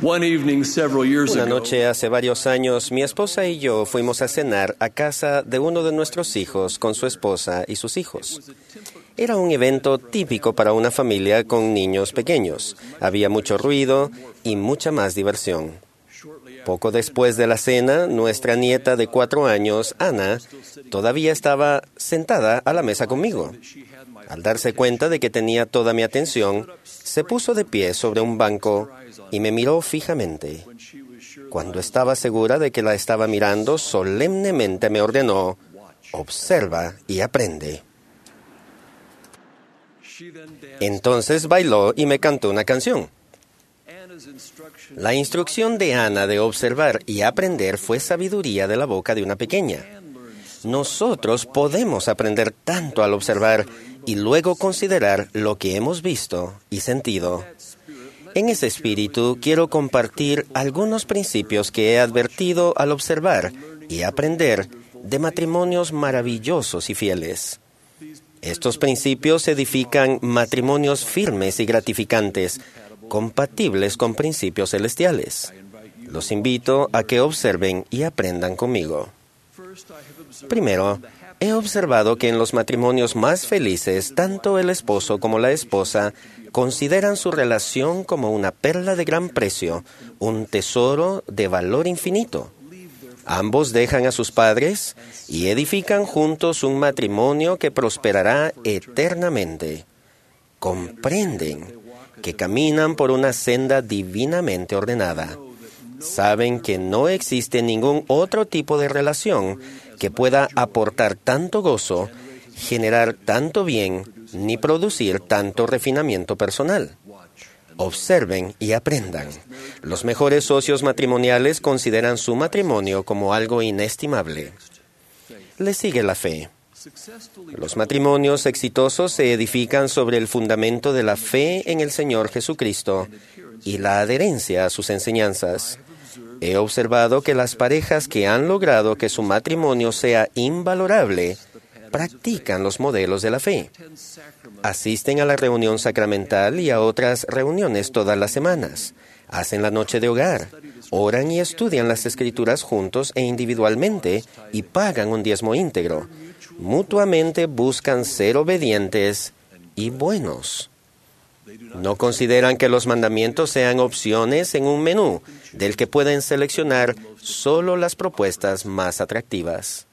One evening several years Una ago, noche hace varios años, mi esposa y yo fuimos a cenar a casa de uno de nuestros hijos con su esposa y sus hijos. Era un evento típico para una familia con niños pequeños. Había mucho ruido y mucha más diversión. Poco después de la cena, nuestra nieta de 4 años, Ana, todavía estaba sentada a la mesa conmigo. Al darse cuenta de que tenía toda mi atención, se puso de pie sobre un banco y me miró fijamente. Cuando estaba segura de que la estaba mirando, solemnemente me ordenó: observa y aprende. Entonces bailó y me cantó una canción. La instrucción de Ana de observar y aprender fue sabiduría de la boca de una pequeña. Nosotros podemos aprender tanto al observar y luego considerar lo que hemos visto y sentido. En ese espíritu quiero compartir algunos principios que he advertido al observar y aprender de matrimonios maravillosos y fieles. Estos principios edifican matrimonios firmes y gratificantes, compatibles con principios celestiales. Los invito a que observen y aprendan conmigo. Primero, he observado que en los matrimonios más felices, tanto el esposo como la esposa consideran su relación como una perla de gran precio, un tesoro de valor infinito. Ambos dejan a sus padres y edifican juntos un matrimonio que prosperará eternamente. Comprenden que caminan por una senda divinamente ordenada. Saben que no existe ningún otro tipo de relación que pueda aportar tanto gozo, generar tanto bien, ni producir tanto refinamiento personal. Observen y aprendan. Los mejores socios matrimoniales consideran su matrimonio como algo inestimable. Le sigue la fe. Los matrimonios exitosos se edifican sobre el fundamento de la fe en el Señor Jesucristo y la adherencia a sus enseñanzas. He observado que las parejas que han logrado que su matrimonio sea invalorable practican los modelos de la fe. Asisten a la reunión sacramental y a otras reuniones todas las semanas. Hacen la noche de hogar. Oran y estudian las Escrituras juntos e individualmente y pagan un diezmo íntegro. Mutuamente buscan ser obedientes y buenos. No consideran que los mandamientos sean opciones en un menú del que pueden seleccionar solo las propuestas más atractivas.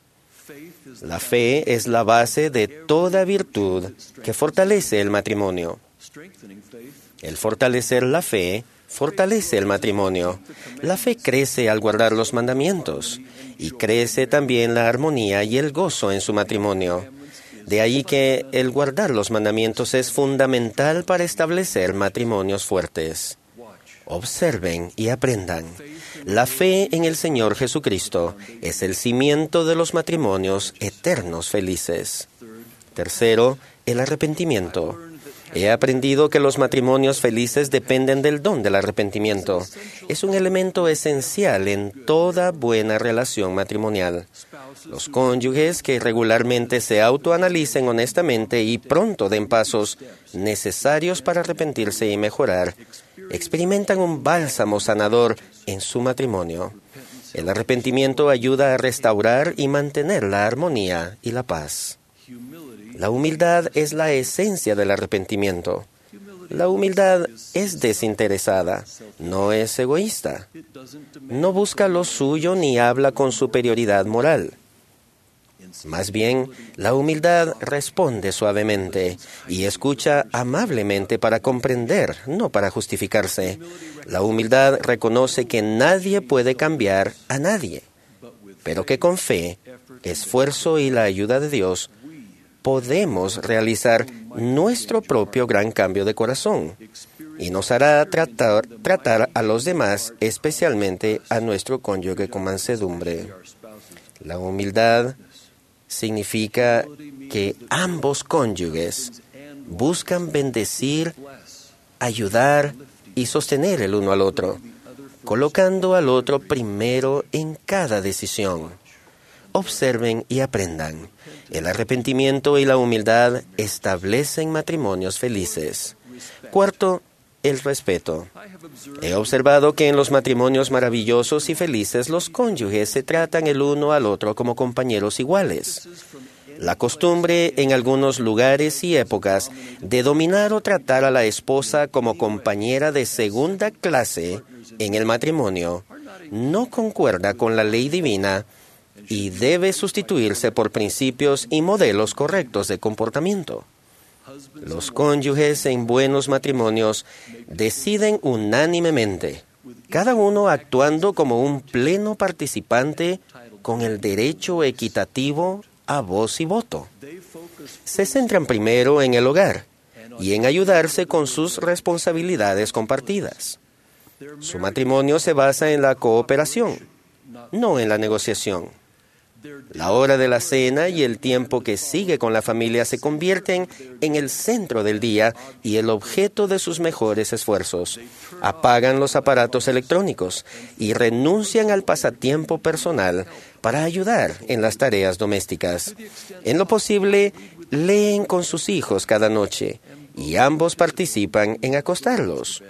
La fe es la base de toda virtud que fortalece el matrimonio. El fortalecer la fe fortalece el matrimonio. La fe crece al guardar los mandamientos y crece también la armonía y el gozo en su matrimonio. De ahí que el guardar los mandamientos es fundamental para establecer matrimonios fuertes. Observen y aprendan. La fe en el Señor Jesucristo es el cimiento de los matrimonios eternos felices. Tercero, el arrepentimiento. He aprendido que los matrimonios felices dependen del don del arrepentimiento. Es un elemento esencial en toda buena relación matrimonial. Los cónyuges que regularmente se autoanalicen honestamente y pronto den pasos necesarios para arrepentirse y mejorar, experimentan un bálsamo sanador en su matrimonio. El arrepentimiento ayuda a restaurar y mantener la armonía y la paz. La humildad es la esencia del arrepentimiento. La humildad es desinteresada, no es egoísta. No busca lo suyo ni habla con superioridad moral. Más bien, la humildad responde suavemente y escucha amablemente para comprender, no para justificarse. La humildad reconoce que nadie puede cambiar a nadie, pero que con fe, esfuerzo y la ayuda de Dios, podemos realizar nuestro propio gran cambio de corazón y nos hará tratar a los demás, especialmente a nuestro cónyuge, con mansedumbre. La humildad significa que ambos cónyuges buscan bendecir, ayudar y sostener el uno al otro, colocando al otro primero en cada decisión. Observen y aprendan. El arrepentimiento y la humildad establecen matrimonios felices. Cuarto, el respeto. He observado que en los matrimonios maravillosos y felices los cónyuges se tratan el uno al otro como compañeros iguales. La costumbre en algunos lugares y épocas de dominar o tratar a la esposa como compañera de segunda clase en el matrimonio no concuerda con la ley divina y debe sustituirse por principios y modelos correctos de comportamiento. Los cónyuges en buenos matrimonios deciden unánimemente, cada uno actuando como un pleno participante con el derecho equitativo a voz y voto. Se centran primero en el hogar y en ayudarse con sus responsabilidades compartidas. Su matrimonio se basa en la cooperación, no en la negociación. La hora de la cena y el tiempo que sigue con la familia se convierten en el centro del día y el objeto de sus mejores esfuerzos. Apagan los aparatos electrónicos y renuncian al pasatiempo personal para ayudar en las tareas domésticas. En lo posible, leen con sus hijos cada noche y ambos participan en acostarlos.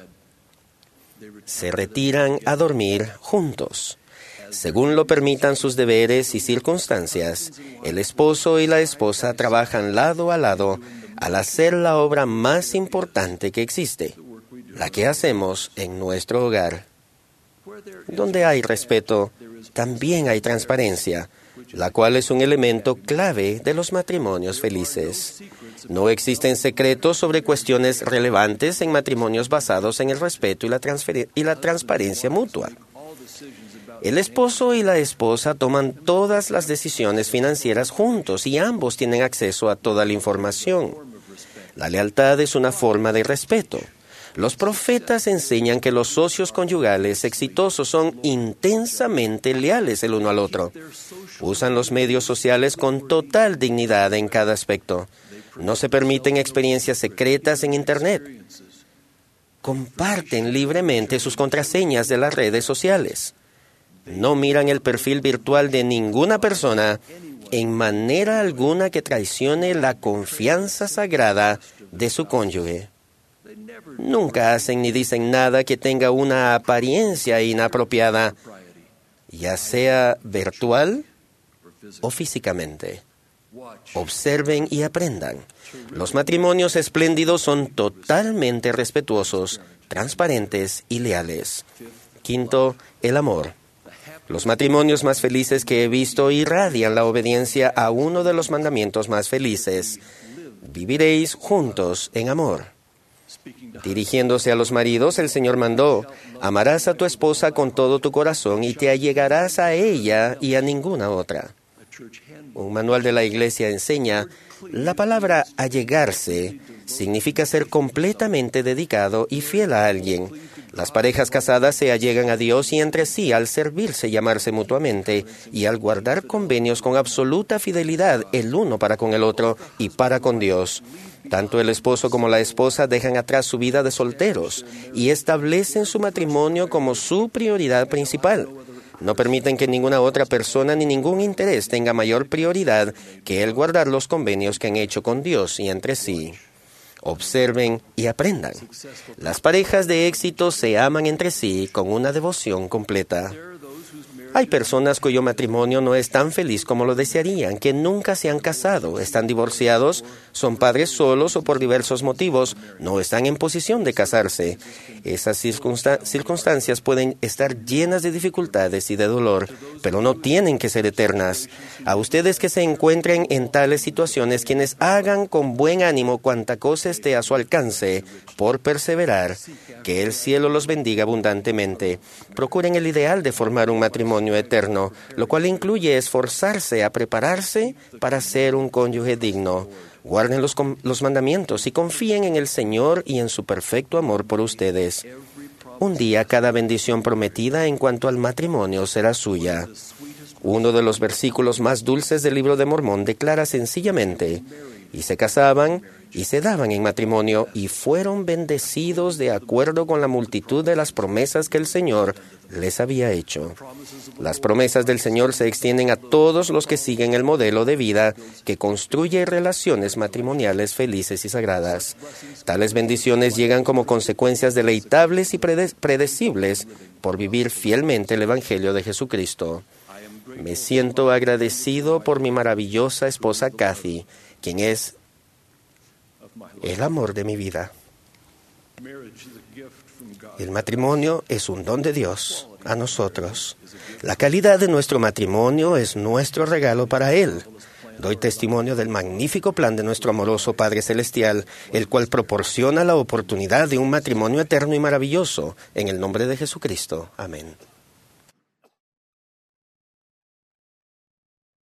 Se retiran a dormir juntos. Según lo permitan sus deberes y circunstancias, el esposo y la esposa trabajan lado a lado al hacer la obra más importante que existe, la que hacemos en nuestro hogar. Donde hay respeto, también hay transparencia, la cual es un elemento clave de los matrimonios felices. No existen secretos sobre cuestiones relevantes en matrimonios basados en el respeto y la transparencia mutua. El esposo y la esposa toman todas las decisiones financieras juntos y ambos tienen acceso a toda la información. La lealtad es una forma de respeto. Los profetas enseñan que los socios conyugales exitosos son intensamente leales el uno al otro. Usan los medios sociales con total dignidad en cada aspecto. No se permiten experiencias secretas en Internet. Comparten libremente sus contraseñas de las redes sociales. No miran el perfil virtual de ninguna persona en manera alguna que traicione la confianza sagrada de su cónyuge. Nunca hacen ni dicen nada que tenga una apariencia inapropiada, ya sea virtual o físicamente. Observen y aprendan. Los matrimonios espléndidos son totalmente respetuosos, transparentes y leales. Quinto, el amor. Los matrimonios más felices que he visto irradian la obediencia a uno de los mandamientos más felices. Viviréis juntos en amor. Dirigiéndose a los maridos, el Señor mandó: amarás a tu esposa con todo tu corazón y te allegarás a ella y a ninguna otra. Un manual de la Iglesia enseña: la palabra allegarse significa ser completamente dedicado y fiel a alguien. Las parejas casadas se allegan a Dios y entre sí al servirse y amarse mutuamente y al guardar convenios con absoluta fidelidad el uno para con el otro y para con Dios. Tanto el esposo como la esposa dejan atrás su vida de solteros y establecen su matrimonio como su prioridad principal. No permiten que ninguna otra persona ni ningún interés tenga mayor prioridad que el guardar los convenios que han hecho con Dios y entre sí. Observen y aprendan. Las parejas de éxito se aman entre sí con una devoción completa. Hay personas cuyo matrimonio no es tan feliz como lo desearían, que nunca se han casado, están divorciados, son padres solos o por diversos motivos no están en posición de casarse. Esas circunstancias pueden estar llenas de dificultades y de dolor, pero no tienen que ser eternas. A ustedes que se encuentren en tales situaciones, quienes hagan con buen ánimo cuanta cosa esté a su alcance por perseverar, que el cielo los bendiga abundantemente. Procuren el ideal de formar un matrimonio eterno, lo cual incluye esforzarse a prepararse para ser un cónyuge digno. Guarden los mandamientos y confíen en el Señor y en su perfecto amor por ustedes. Un día cada bendición prometida en cuanto al matrimonio será suya. Uno de los versículos más dulces del libro de Mormón declara sencillamente: y se casaban y se daban en matrimonio y fueron bendecidos de acuerdo con la multitud de las promesas que el Señor les había hecho. Las promesas del Señor se extienden a todos los que siguen el modelo de vida que construye relaciones matrimoniales felices y sagradas. Tales bendiciones llegan como consecuencias deleitables y predecibles por vivir fielmente el Evangelio de Jesucristo. Me siento agradecido por mi maravillosa esposa Kathy, quien es el amor de mi vida. El matrimonio es un don de Dios a nosotros. La calidad de nuestro matrimonio es nuestro regalo para Él. Doy testimonio del magnífico plan de nuestro amoroso Padre Celestial, el cual proporciona la oportunidad de un matrimonio eterno y maravilloso. En el nombre de Jesucristo. Amén.